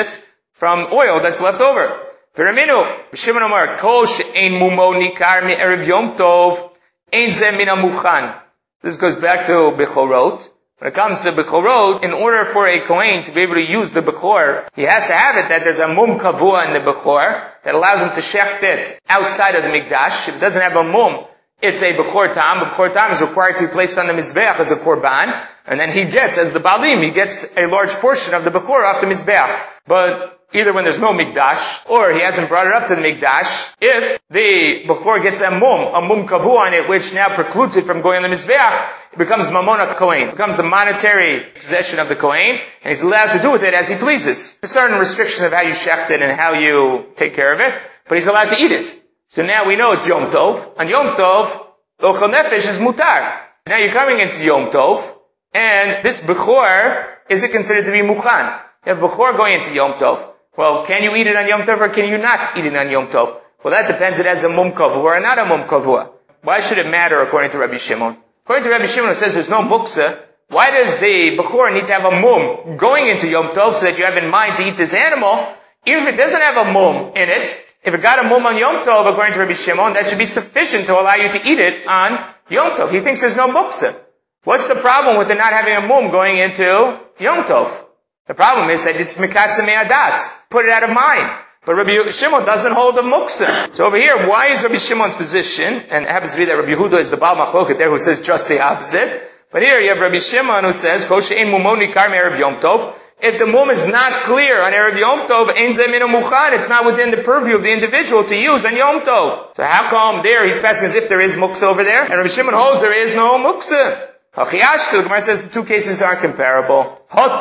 A: from oil that's left over. V'raminu, Shimon Omar, kol she'ein mumo nikar mi'erev Yom Tov, ein ze min ha'muchan. This goes back to Bechorot. When it comes to the Bechorot, in order for a Kohen to be able to use the Bechor, he has to have it that there's a mum kavua in the Bechor that allows him to shecht it outside of the Mikdash. If it doesn't have a mum, it's a Bechor Tam. The Bechor Tam is required to be placed on the Mizbeach as a Korban, and then he gets, as the Balim, he gets a large portion of the Bechor off the Mizbeach. But either when there's no Mikdash, or he hasn't brought it up to the Mikdash, if the Bechor gets a mum, a mum kavu on it, which now precludes it from going on the Mizbeach, it becomes Mamonat Kohen. It becomes the monetary possession of the Kohen, and he's allowed to do with it as he pleases. There's certain restrictions of how you shecht it and how you take care of it, but he's allowed to eat it. So now we know it's Yom Tov. On Yom Tov, Ochel Nefesh is mutar. Now you're coming into Yom Tov, and this Bechor, is it considered to be Muchan? You have Bechor going into Yom Tov. Well, can you eat it on Yom Tov or can you not eat it on Yom Tov? Well, that depends. It has a mum kavua or not a mum kavua. Why should it matter according to Rabbi Shimon? According to Rabbi Shimon, it says there's no muksa. Why does the Bechor need to have a mum going into Yom Tov so that you have in mind to eat this animal? Even if it doesn't have a mum in it, if it got a mum on Yom Tov, according to Rabbi Shimon, that should be sufficient to allow you to eat it on Yom Tov. He thinks there's no muksa. What's the problem with it not having a mum going into Yom Tov? The problem is that it's mikatze me'adat. Put it out of mind. But Rabbi Shimon doesn't hold the muksa. So over here, why is Rabbi Shimon's position, and it happens to be that Rabbi Yehuda is the Baal Machloket there who says just the opposite. But here you have Rabbi Shimon who says, Kol she'ein mumo nikar me'erev Yom Tov. If the mum is not clear on Erev Yom Tov, ein ze min ha'muchan, it's not within the purview of the individual to use on Yom Tov. So how come there he's passing as if there is muksa over there, and Rabbi Shimon holds there is no muksa? Hachiyashtu, the Gemara says the two cases are comparable.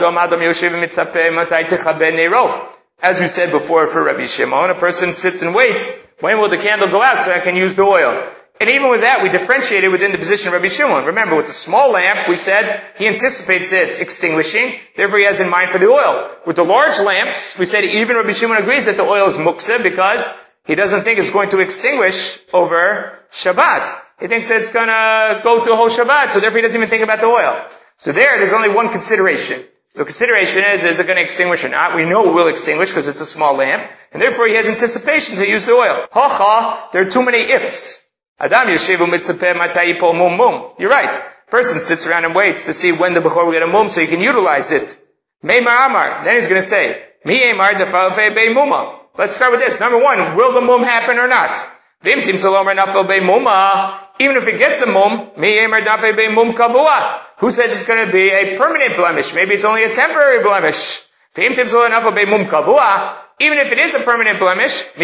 A: As we said before for Rabbi Shimon, a person sits and waits, when will the candle go out so I can use the oil? And even with that, we differentiated within the position of Rabbi Shimon. Remember, with the small lamp, we said he anticipates it extinguishing, therefore he has in mind for the oil. With the large lamps, we said even Rabbi Shimon agrees that the oil is muksa because he doesn't think it's going to extinguish over Shabbat. He thinks that it's gonna go through a whole Shabbat, so therefore he doesn't even think about the oil. So there, there's only one consideration. The consideration is, is it going to extinguish or not? We know it will extinguish because it's a small lamp, and therefore he has anticipation to use the oil. Hacha, there are too many ifs. Adam yeshevu mitzapeh matai yipol mum mum. You're right. Person sits around and waits to see when the Bechor will get a mum so he can utilize it. Meimar Amar. Then he's going to say, Mi emar defalve be muma. Let's start with this. Number one, will the mum happen or not? Vim tim salomer nafel be muma. Even if it gets a mum, Mi emar dafe be mum kavua. Who says it's going to be a permanent blemish? Maybe it's only a temporary blemish. Vim tim salomer nafel be mum kavua. Even if it is a permanent blemish, who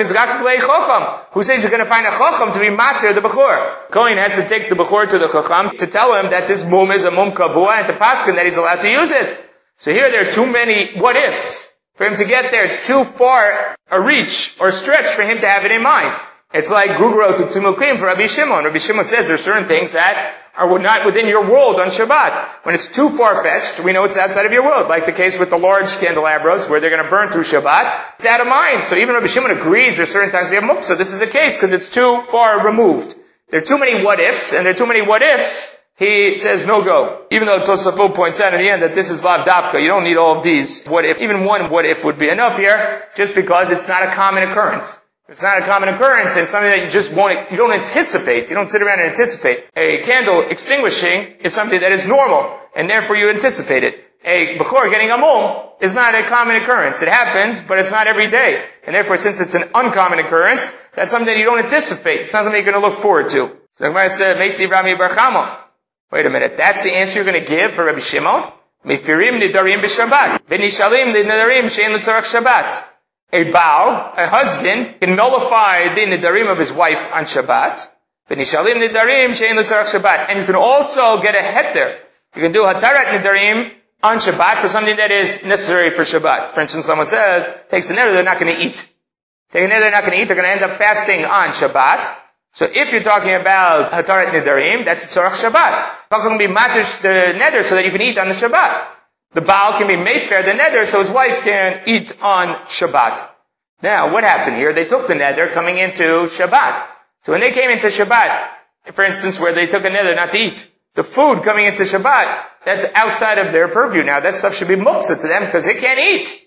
A: says he's going to find a chacham to be matir the bechor? Kohen has to take the bechor to the chacham to tell him that this mum is a mum kavua and to paskin that he's allowed to use it. So here there are too many what ifs. For him to get there, it's too far a reach or stretch for him to have it in mind. It's like Gugro to Tzumukim for Rabbi Shimon. Rabbi Shimon says there are certain things that are not within your world on Shabbat. When it's too far-fetched, we know it's outside of your world. Like the case with the large candelabras where they're going to burn through Shabbat. It's out of mind. So even Rabbi Shimon agrees there are certain times we have muksa. This is the case because it's too far removed. There are too many what-ifs, and there are too many what-ifs. He says no go. Even though Tosafot points out in the end that this is lav dafka. You don't need all of these what-if. Even one what-if would be enough here just because it's not a common occurrence. It's not a common occurrence and something that you just won't, you don't anticipate. You don't sit around and anticipate. A candle extinguishing is something that is normal, and therefore you anticipate it. A bechor getting a mum is not a common occurrence. It happens, but it's not every day. And therefore, since it's an uncommon occurrence, that's something that you don't anticipate. It's not something you're going to look forward to. So the Gemara said, Meiti Rami Bar Chama. Wait a minute. That's the answer you're going to give for Rabbi Shimon? Mefirim nidarim b'Shabbat. V'nishalim nidarim she'en l'tzorach Shabbat. A Baal, a husband, can nullify the nidarim of his wife on Shabbat. V'nishalim nidarim she'en l'tzorach Shabbat. And you can also get a heter. You can do hatarat nidarim on Shabbat for something that is necessary for Shabbat. For instance, someone says, takes a neder, they're not going to eat. Take a neder, they're not going to eat, they're going to end up fasting on Shabbat. So if you're talking about hatarat nidarim, that's tzorach Shabbat. How can be matish the neder so that you can eat on the Shabbat? The Baal can be mefer the neder so his wife can eat on Shabbat. Now, what happened here? They took the neder coming into Shabbat. So when they came into Shabbat, for instance, where they took a neder not to eat, the food coming into Shabbat, that's outside of their purview now. That stuff should be muksa to them because they can't eat.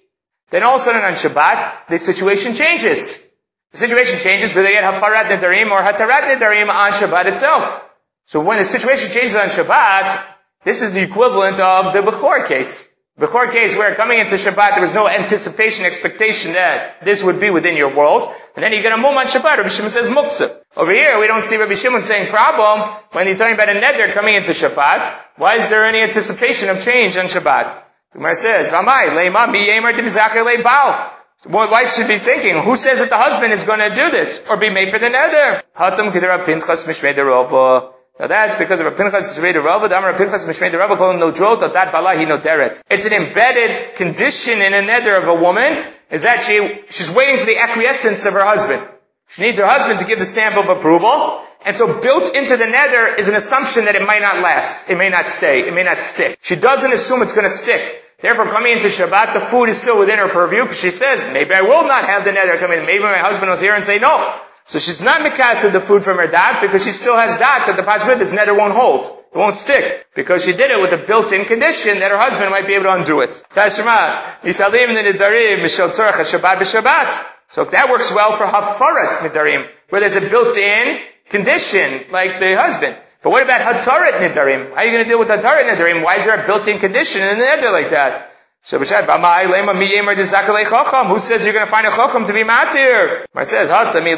A: then all of a sudden on Shabbat, the situation changes. The situation changes whether you get Hafarat Nedarim or Hatarat Nedarim on Shabbat itself. So when the situation changes on Shabbat, this is the equivalent of the Bechor case. Bechor case where coming into Shabbat there was no anticipation, expectation that this would be within your world. And then you get a mum on Shabbat. Rabbi Shimon says muksa. Over here, we don't see Rabbi Shimon saying problem when you're talking about a neder coming into Shabbat. Why is there any anticipation of change on Shabbat? The Gemara says, V'amai, leima mi yemer timzachir leibal. One wife should be thinking, who says that the husband is going to do this or be made for the neder? Hatam kidra pinchas mishmei derova. Now that's because of a Pinchas Mishmei Derava, Damar Pinchas Mishmei Derava, called no drot, that bala he no deret. It's an embedded condition in a neder of a woman, is that she, she's waiting for the acquiescence of her husband. She needs her husband to give the stamp of approval, and so built into the neder is an assumption that it might not last, it may not stay, it may not stick. She doesn't assume it's going to stick. Therefore, coming into Shabbat, the food is still within her purview, because she says, maybe I will not have the neder come in, maybe my husband was here and say no. So she's not mikatzah the food from her dad because she still has that that the possibility this neder won't hold. It won't stick. Because she did it with a built-in condition that her husband might be able to undo it. Tashma, Yishalim Nidarim Mishal Tzorach Shabbat b'Shabbat. So that works well for Hafarat Nidarim, where there's a built-in condition like the husband. But what about Hatarat Nidarim? How are you going to deal with Hatarat Nidarim? Why is there a built-in condition in the neder like that? So, who says you're going to find a chacham to be matir? Mar says,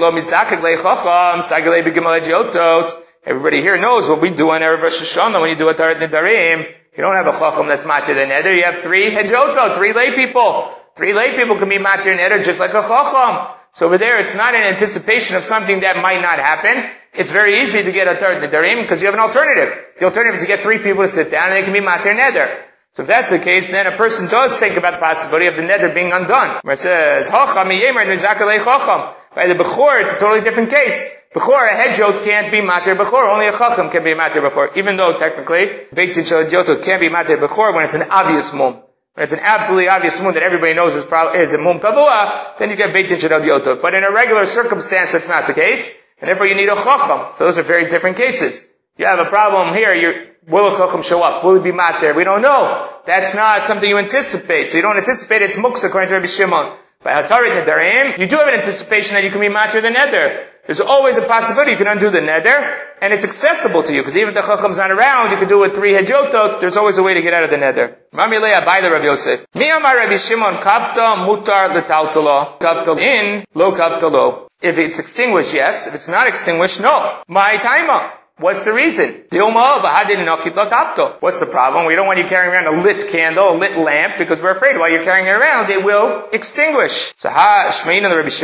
A: everybody here knows what we do on Erev Rosh Hashanah when you do a Tarat Nidarim. You don't have a chacham that's matir the neder. You have three hedjotot, three lay people. Three lay people can be matir neder just like a chacham. So over there, it's not an anticipation of something that might not happen. It's very easy to get a Tarat Nidarim because you have an alternative. The alternative is to get three people to sit down and they can be matir neder. So if that's the case, then a person does think about the possibility of the neder being undone. Where it says, by the Bechor, it's a totally different case. Bechor, a hedjot can't be matir Bechor, only a chacham can be matir Bechor. Even though technically, Beit Din Shel Hedjotot can't be matir Bechor when it's an obvious mum. When it's an absolutely obvious mum that everybody knows is, probably, is a mum kavua, then you get Beit Din Shel Hedjotot. But in a regular circumstance, that's not the case, and therefore you need a chacham. So those are very different cases. You have a problem here, you're, will a chacham show up? Will it be matir? We don't know. That's not something you anticipate. So you don't anticipate it's muksa according to Rabbi Shimon. By Hatarit Nedarim, you do have an anticipation that you can be matir the neder. There's always a possibility you can undo the neder, and it's accessible to you, because even if the chacham's not around, you can do it with three hedjotot, there's always a way to get out of the neder. Mami leya by the Rav Yosef. Mi amar Rabbi Shimon kavta mutar l'tautalo. Kavta in, lo kavta lo. If it's extinguished, yes. If it's not extinguished, no. My taima. What's the reason? What's the problem? We don't want you carrying around a lit candle, a lit lamp, because we're afraid while you're carrying it around, it will extinguish. Wait, we know Rabbi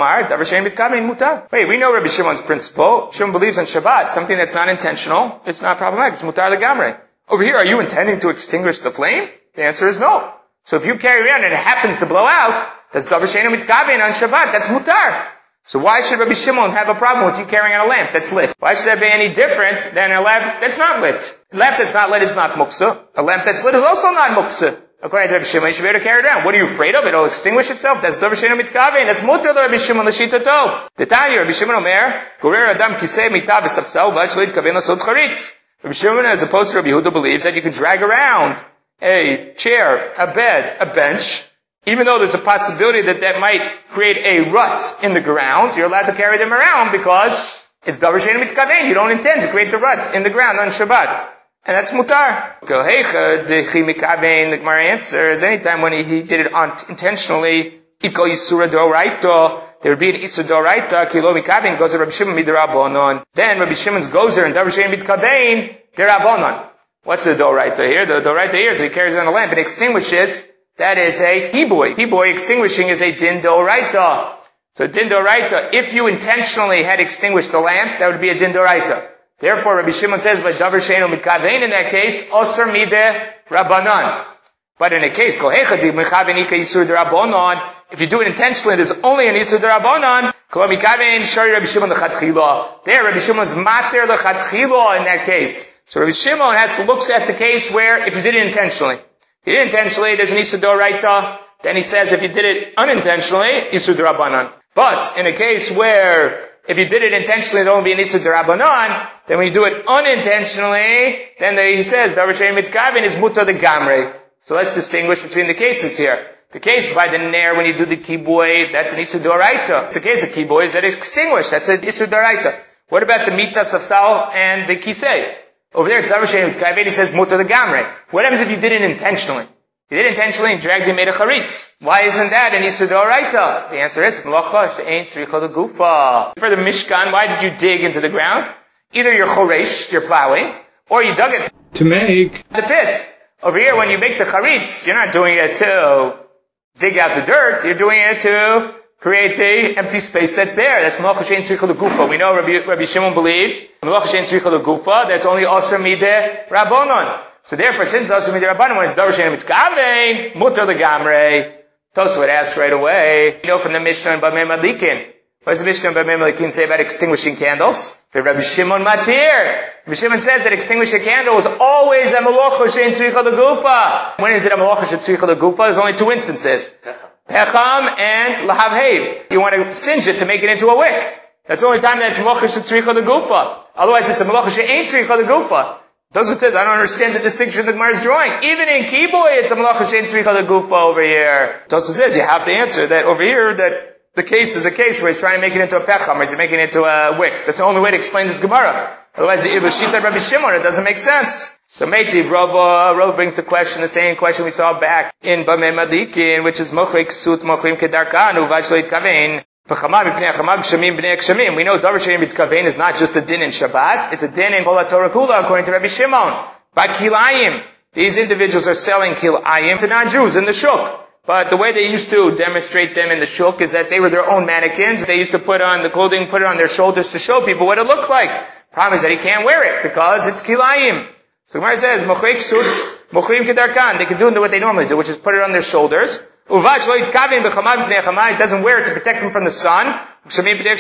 A: Shimon's principle. Shimon believes in Shabbat, something that's not intentional, it's not problematic, it's mutar legamre. Over here, are you intending to extinguish the flame? The answer is no. So if you carry around and it happens to blow out, that's davar she'eino mitkaven on Shabbat, that's mutar. So why should Rabbi Shimon have a problem with you carrying on a lamp that's lit? Why should that be any different than a lamp that's not lit? A lamp that's not lit is not muksa. A lamp that's lit is also not muksa. According to Rabbi Shimon, you should be able to carry it around. What are you afraid of? It'll extinguish itself. That's davar she'eino mitkaven. That's mutar Rabbi Shimon l'shitato. Titani, Rabbi Shimon omer, gorer adam kisei mita v'safsal v'ad shelo yitkaven l'sod charitz. Rabbi Shimon, as opposed to Rabbi Yehuda, believes that you can drag around a chair, a bed, a bench, even though there's a possibility that that might create a rut in the ground, you're allowed to carry them around because it's davar she'eino mitkaven. You don't intend to create the rut in the ground on Shabbat. And that's mutar. The Gemara answers, anytime when he, he did it on, intentionally, there would be an isur doraita, kilo mikaven, gozer Rabbi Shimon midirabonon. Then Rabbi Shimon's gozer and davar she'eino mitkaven, derabonon. What's the doraita here? The doraita here is he carries on a lamp and extinguishes. That is a kiboy. Kiboy extinguishing is a din doraita. So din doraita, if you intentionally had extinguished the lamp, that would be a din doraita. Therefore, Rabbi Shimon says, but davar she'eino mitkaven, in that case, osur mide rabbanan. But in a case, if you do it intentionally, there's only an isur d'rabbanan, kol mikaven shari Rabbi Shimon l'chatchila. There, Rabbi Shimon's mater l'chatchila in that case. So Rabbi Shimon has to look at the case where, if you did it intentionally, if you did it intentionally, there's an isur d'oraita. Then he says, if you did it unintentionally, isur d'rabbanan. But in a case where, if you did it intentionally, there won't be an isur d'rabbanan, then when you do it unintentionally, then he says, davar she'eino mitkaven is mutar legamre. So let's distinguish between the cases here. The case by the nair when you do the kibui, that's an isur d'oraita. It's the case of kibui is that it's extinguished. That's an isur d'oraita. What about the mitas of sal and the kisei? Over there, he says mutar the gamre. What happens if you did it intentionally? You did it intentionally and dragged and made a charitz. Why isn't that an isur d'oraita? The answer is malacha she'ein tzricha legufa. For the mishkan, why did you dig into the ground? Either you're choresh, you're plowing, or you dug it
C: to make
A: the pit. Over here, when you make the charitz, you're not doing it to dig out the dirt. You're doing it to create the empty space that's there. That's malacha she'ein tzricha legufa. We know Rabbi, Rabbi Shimon believes malacha she'ein tzricha legufa. That's only asur mideh rabbanon. So therefore, since asur mideh rabbanon, when it's davar she'ein mitzkavein, mutar legamrei. Tosfot asks right away. You know from the Mishnah in Bamei Madlikin. What does the Mishnah in Bamei Madlikin say about extinguishing candles? For Rabbi Shimon Matir. Rabbi Shimon says that extinguishing a candle is always a malacha she'ein tzricha legufa. When is it a malacha she'ein tzricha legufa? There's only two instances. Pecham and lahavhev. You want to singe it to make it into a wick. That's the only time that it's malacha she'ein tzricha legufa. Otherwise, it's a malacha she'ein tzricha legufa. Tosfot says, I don't understand the distinction the Gemara is drawing. Even in kibui, it's a malacha she'ein tzricha legufa over here. Tosfot says, you have to answer that over here, that the case is a case where he's trying to make it into a pecham, or he's making it into a wick. That's the only way to explain this Gemara. Otherwise, the Ilushita Rabbi Shimon, it doesn't make sense. So Meitiv, Rava, Rava brings the question, the same question we saw back in Bamei Madlikin, which is Mochei Ksut Mochim Kedarkan, Uvaj Lo Yitkavein. We know davar she'ein mitkavein is not just a din in Shabbat, it's a din in Kol Torah Kula, according to Rabbi Shimon. By kilayim, these individuals are selling kilayim to non-Jews in the shuk. But the way they used to demonstrate them in the shuk is that they were their own mannequins. They used to put on the clothing, put it on their shoulders to show people what it looked like. Problem is that he can't wear it because it's kilayim. So Gemara says, Mochei Ksut, Mochim Kedarkan. They can do what they normally do, which is put it on their shoulders. Uvaj lo yitkavin b'chama b'pnei chama. It doesn't wear it to protect them from the sun, or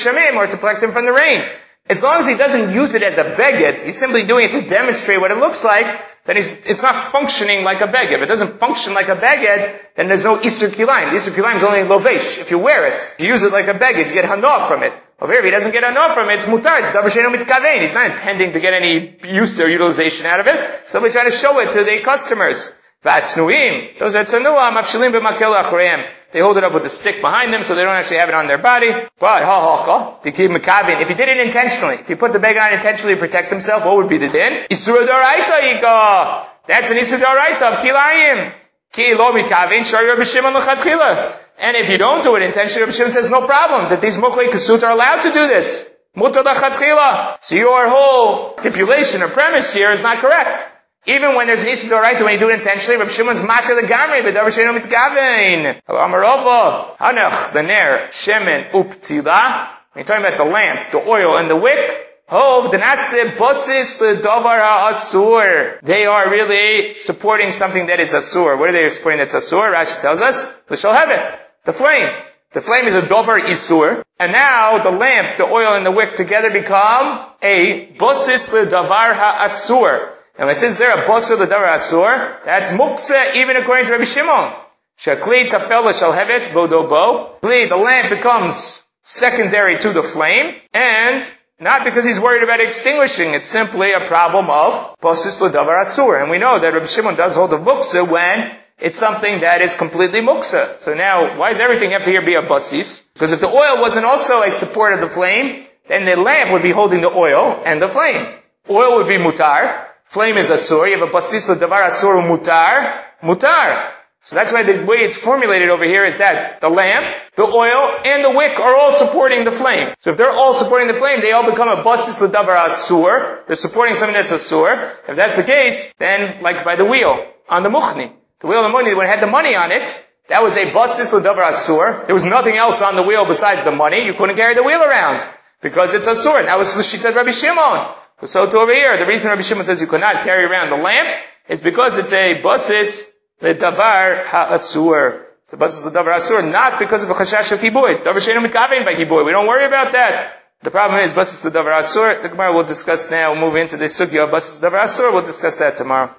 A: to protect them from the rain. As long as he doesn't use it as a beged, he's simply doing it to demonstrate what it looks like, then he's, it's not functioning like a beged. If it doesn't function like a beged, then there's no isur kilayim. The isur kilayim is only lovesh. If you wear it, if you use it like a beged, you get hanoah from it. Over here, if he doesn't get hanoah from it, it's mutar, it's davar she'ein mitkavein. He's not intending to get any use or utilization out of it. Somebody's trying to show it to the customers. V'atznuim, those are tzanuah, mafshilim b'makel achreim. They hold it up with a stick behind them so they don't actually have it on their body. But, ha ha ha, they keep mekavin. If he did it intentionally, if he put the beged on intentionally to protect himself, what would be the din? Isur d'oraita yika. That's an isur d'oraita of kilayim. Ki lo mikavin, shari Rabbi Shimon l'chatchila. And if you don't do it intentionally, Rabbi Shimon says no problem, that these mochei kasut are allowed to do this. Mutar l'chatchila. So your whole stipulation or premise here is not correct. Even when there's an isur d'oraita, when you do it intentionally, Rabbi Shimon's matir legamrei, but davar she'ein mitkavein. Amarova, hanach, the ner, shemen, uptila. When you're talking about the lamp, the oil, and the wick, hov, denase basis ledavar ha'asur. They are really supporting something that is asur. What are they supporting that's asur? Rashi tells us, l'shalhevet, the flame. The flame is a davar isur. And now the lamp, the oil, and the wick together become a basis ledavar ha'asur. And since they're a basur l'davar asur, that's muksa even according to Rabbi Shimon. Shakli tafel l'shalhevet bodobo. The lamp becomes secondary to the flame, and not because he's worried about extinguishing. It's simply a problem of basis l'davar asur. And we know that Rabbi Shimon does hold of muksa when it's something that is completely muksa. So now, why does everything have to here be a basis? Because if the oil wasn't also a support of the flame, then the lamp would be holding the oil and the flame. Oil would be mutar. Flame is asur. You have a basis l'davar asur mutar. Mutar. So that's why the way it's formulated over here is that the lamp, the oil, and the wick are all supporting the flame. So if they're all supporting the flame, they all become a basis l'davar asur. They're supporting something that's asur. If that's the case, then like by the wheel on the muchni. The wheel on the muchni, when it had the money on it, that was a basis l'davar asur. There was nothing else on the wheel besides the money. You couldn't carry the wheel around because it's asur. And that was l'shitat Rabbi Shimon. So to over here, the reason Rabbi Shimon says you could not carry around the lamp is because it's a basis l'davar ha'asur. It's a basis l'davar ha'asur, not because of a chashash of kibui. It's davar she'ein mitkavein by kibui. We don't worry about that. The problem is basis l'davar ha'asur. The Gemara will discuss now, we'll move into the sugya of basis l'davar ha'asur. We'll discuss that tomorrow.